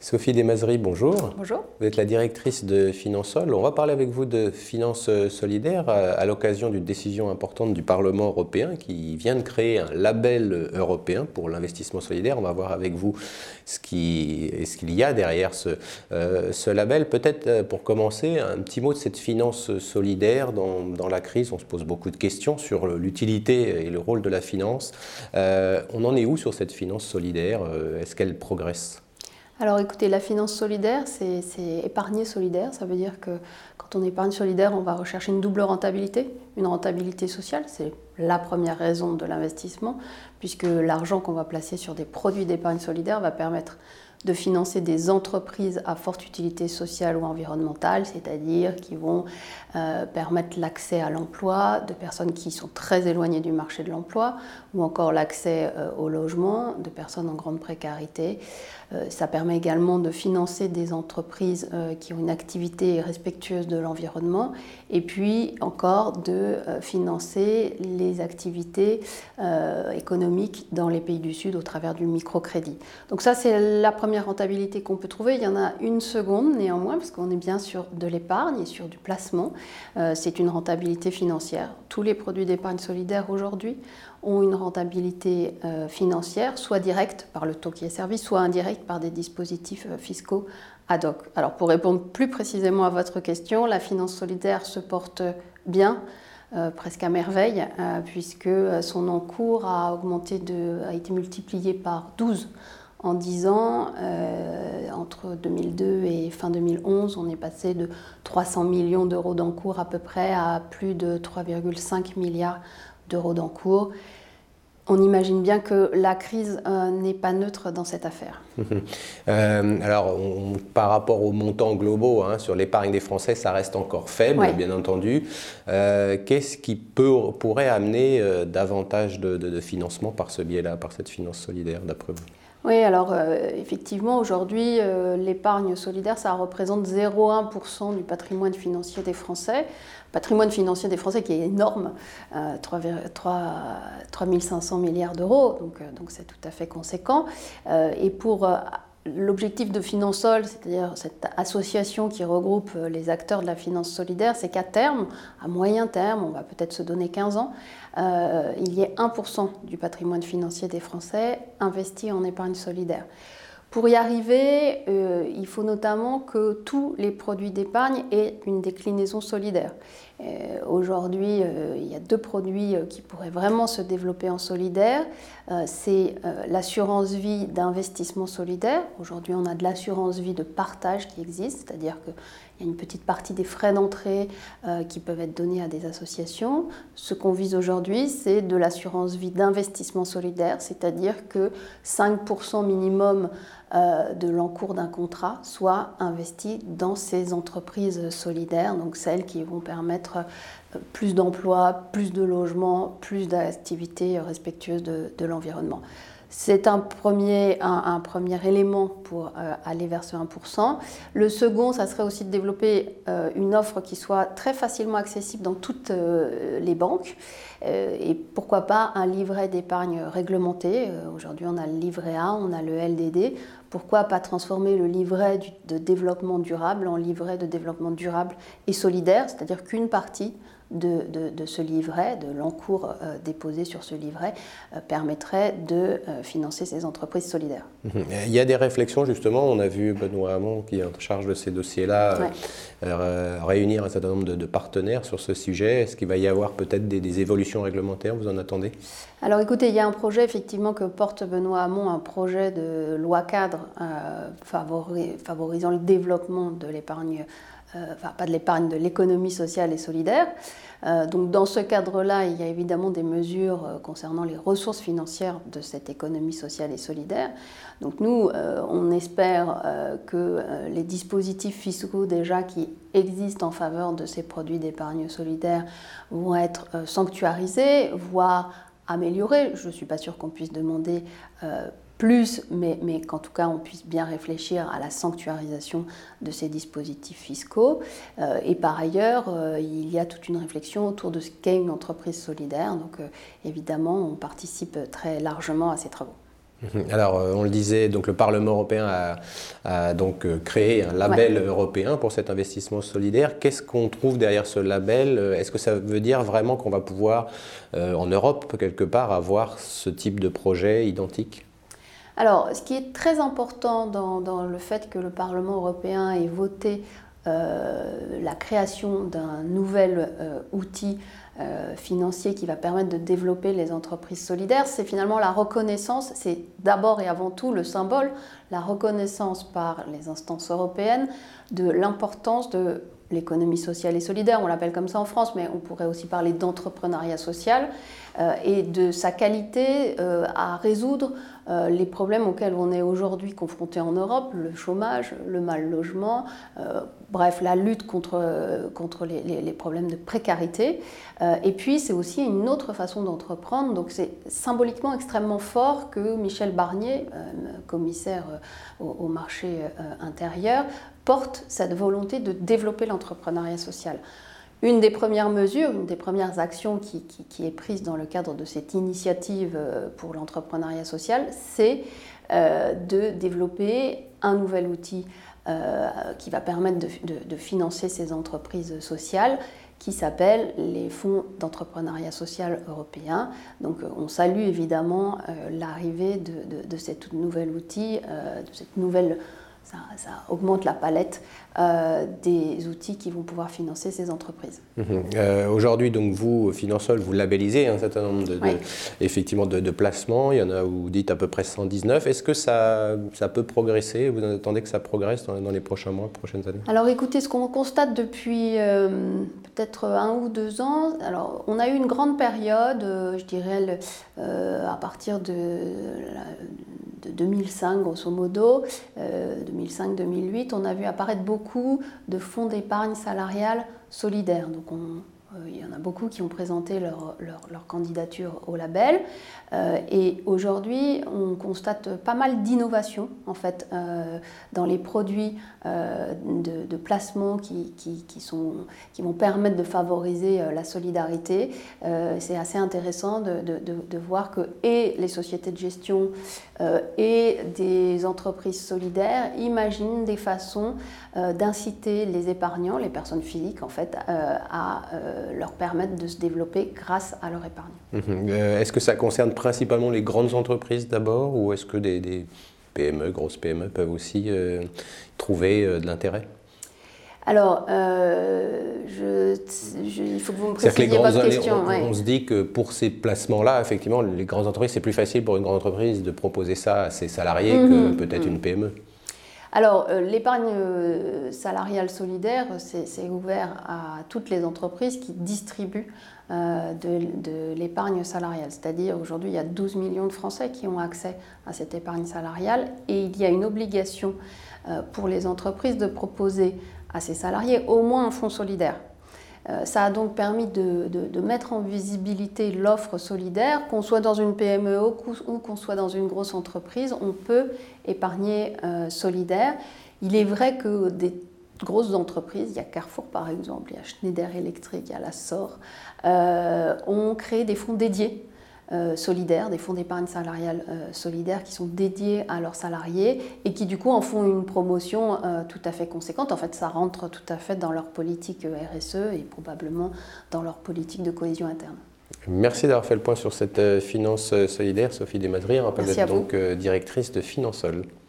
Sophie Desmazeries, bonjour. Bonjour. Vous êtes la directrice de Finansol. On va parler avec vous de finances solidaires à l'occasion d'une décision importante du Parlement européen qui vient de créer un label européen pour l'investissement solidaire. On va voir avec vous ce qu'il y a derrière ce label. Peut-être pour commencer, un petit mot de cette finance solidaire dans la crise. On se pose beaucoup de questions sur l'utilité et le rôle de la finance. On en est où sur cette finance solidaire? Est-ce qu'elle progresse? Alors écoutez, la finance solidaire, c'est épargner solidaire. Ça veut dire que quand on épargne solidaire, on va rechercher une double rentabilité, une rentabilité sociale. C'est la première raison de l'investissement, puisque l'argent qu'on va placer sur des produits d'épargne solidaire va permettre de financer des entreprises à forte utilité sociale ou environnementale, c'est-à-dire qui vont permettre l'accès à l'emploi de personnes qui sont très éloignées du marché de l'emploi, ou encore l'accès au logement de personnes en grande précarité. Ça permet également de financer des entreprises qui ont une activité respectueuse de l'environnement, et puis encore de financer les activités économiques dans les pays du Sud au travers du microcrédit. Donc ça, c'est la première rentabilité qu'on peut trouver. Il y en a une seconde néanmoins, parce qu'on est bien sur de l'épargne et sur du placement. C'est une rentabilité financière. Tous les produits d'épargne solidaire aujourd'hui ont une rentabilité financière, soit directe par le taux qui est servi, soit indirecte par des dispositifs fiscaux ad hoc. Alors pour répondre plus précisément à votre question, la finance solidaire se porte bien, presque à merveille, puisque son encours a été multiplié par 12 en 10 ans. Entre 2002 et fin 2011, on est passé de 300 millions d'euros d'encours à peu près à plus de 3,5 milliards d'euros d'encours. On imagine bien que la crise n'est pas neutre dans cette affaire. Alors, par rapport aux montants globaux, sur l'épargne des Français, ça reste encore faible, oui, bien entendu. Qu'est-ce qui pourrait amener davantage de financement par ce biais-là, par cette finance solidaire, d'après vous? Oui, alors effectivement, aujourd'hui, l'épargne solidaire, ça représente 0,1% du patrimoine financier des Français. Patrimoine financier des Français qui est énorme, 3 500 milliards d'euros, donc c'est tout à fait conséquent. Et pour l'objectif de Finansol, c'est-à-dire cette association qui regroupe les acteurs de la finance solidaire, c'est qu'à terme, à moyen terme, on va peut-être se donner 15 ans, il y ait 1% du patrimoine financier des Français investi en épargne solidaire. Pour y arriver, il faut notamment que tous les produits d'épargne aient une déclinaison solidaire. Aujourd'hui, il y a 2 produits qui pourraient vraiment se développer en solidaire. C'est l'assurance vie d'investissement solidaire. Aujourd'hui, on a de l'assurance vie de partage qui existe, c'est-à-dire qu'il y a une petite partie des frais d'entrée qui peuvent être donnés à des associations. Ce qu'on vise aujourd'hui, c'est de l'assurance vie d'investissement solidaire, c'est-à-dire que 5% minimum de l'encours d'un contrat soit investi dans ces entreprises solidaires, donc celles qui vont permettre plus d'emplois, plus de logements, plus d'activités respectueuses de l'environnement. C'est un premier élément pour aller vers ce 1%. Le second, ça serait aussi de développer une offre qui soit très facilement accessible dans toutes les banques. Et pourquoi pas un livret d'épargne réglementé. Aujourd'hui, on a le livret A, on a le LDD. Pourquoi pas transformer le livret de développement durable en livret de développement durable et solidaire, c'est-à-dire qu'une partie de ce livret, de l'encours déposé sur ce livret, permettrait de financer ces entreprises solidaires. Il y a des réflexions justement, on a vu Benoît Hamon qui est en charge de ces dossiers-là réunir un certain nombre de partenaires sur ce sujet. Est-ce qu'il va y avoir peut-être des évolutions réglementaires, vous en attendez? Alors écoutez, il y a un projet effectivement que porte Benoît Hamon, un projet de loi cadre favorisant le développement de l'épargne, pas de l'épargne, de l'économie sociale et solidaire. Donc dans ce cadre-là, il y a évidemment des mesures concernant les ressources financières de cette économie sociale et solidaire. Donc nous, on espère que les dispositifs fiscaux déjà qui existent en faveur de ces produits d'épargne solidaire vont être sanctuarisés, voire améliorés. Je ne suis pas sûre qu'on puisse demander plus, mais qu'en tout cas on puisse bien réfléchir à la sanctuarisation de ces dispositifs fiscaux. Et par ailleurs, il y a toute une réflexion autour de ce qu'est une entreprise solidaire. Donc évidemment, on participe très largement à ces travaux. Alors, on le disait, donc le Parlement européen a donc créé un label européen pour cet investissement solidaire. Qu'est-ce qu'on trouve derrière ce label? Est-ce que ça veut dire vraiment qu'on va pouvoir, en Europe, quelque part, avoir ce type de projet identique? Alors, ce qui est très important dans le fait que le Parlement européen ait voté la création d'un nouvel outil financier qui va permettre de développer les entreprises solidaires, c'est finalement la reconnaissance, c'est d'abord et avant tout le symbole, la reconnaissance par les instances européennes de l'importance de l'économie sociale et solidaire, on l'appelle comme ça en France, mais on pourrait aussi parler d'entrepreneuriat social, et de sa qualité à résoudre les problèmes auxquels on est aujourd'hui confronté en Europe, le chômage, le mal logement, bref, la lutte contre les problèmes de précarité. Et puis c'est aussi une autre façon d'entreprendre, donc c'est symboliquement extrêmement fort que Michel Barnier, commissaire au marché intérieur, porte cette volonté de développer l'entrepreneuriat social. Une des premières mesures, une des premières actions qui est prise dans le cadre de cette initiative pour l'entrepreneuriat social, c'est de développer un nouvel outil qui va permettre de financer ces entreprises sociales, qui s'appelle les fonds d'entrepreneuriat social européens. Donc on salue évidemment l'arrivée de cet nouvel outil, de cette nouvelle... Ça augmente la palette des outils qui vont pouvoir financer ces entreprises. Aujourd'hui, donc vous, Finansol, vous labellisez un certain nombre effectivement de placements. Il y en a, vous dites, à peu près 119. Est-ce que ça peut progresser? Vous attendez que ça progresse dans les prochains mois, prochaines années? Alors écoutez, ce qu'on constate depuis peut-être 1 ou 2 ans, alors on a eu une grande période, je dirais à partir de 2005 grosso modo, 2005-2008, on a vu apparaître beaucoup de fonds d'épargne salariale solidaire. Donc il y en a beaucoup qui ont présenté leur candidature au label. Et aujourd'hui, on constate pas mal d'innovations en fait, dans les produits de placement qui vont permettre de favoriser la solidarité. C'est assez intéressant de voir que et les sociétés de gestion et des entreprises solidaires imaginent des façons d'inciter les épargnants, les personnes physiques en fait, à leur permettre de se développer grâce à leur épargne. Est-ce que ça concerne principalement les grandes entreprises d'abord, ou est-ce que des PME, grosses PME, peuvent aussi trouver de l'intérêt? Alors, il faut que vous me précisiez votre question. On se dit que pour ces placements-là, effectivement, les grandes entreprises, c'est plus facile pour une grande entreprise de proposer ça à ses salariés que peut-être une PME. Alors, l'épargne salariale solidaire, c'est ouvert à toutes les entreprises qui distribuent de l'épargne salariale. C'est-à-dire, aujourd'hui, il y a 12 millions de Français qui ont accès à cette épargne salariale et il y a une obligation pour les entreprises de proposer à ses salariés au moins un fonds solidaire. Ça a donc permis de mettre en visibilité l'offre solidaire, qu'on soit dans une PME ou qu'on soit dans une grosse entreprise, on peut épargner solidaire. Il est vrai que des grosses entreprises, il y a Carrefour par exemple, il y a Schneider Electric, il y a la SOR, ont créé des fonds dédiés solidaires, des fonds d'épargne salariale solidaires qui sont dédiés à leurs salariés et qui du coup en font une promotion tout à fait conséquente. En fait, ça rentre tout à fait dans leur politique RSE et probablement dans leur politique de cohésion interne. Merci d'avoir fait le point sur cette finance solidaire, Sophie Desmadriers. Je rappelle que vous êtes donc directrice de Finansol.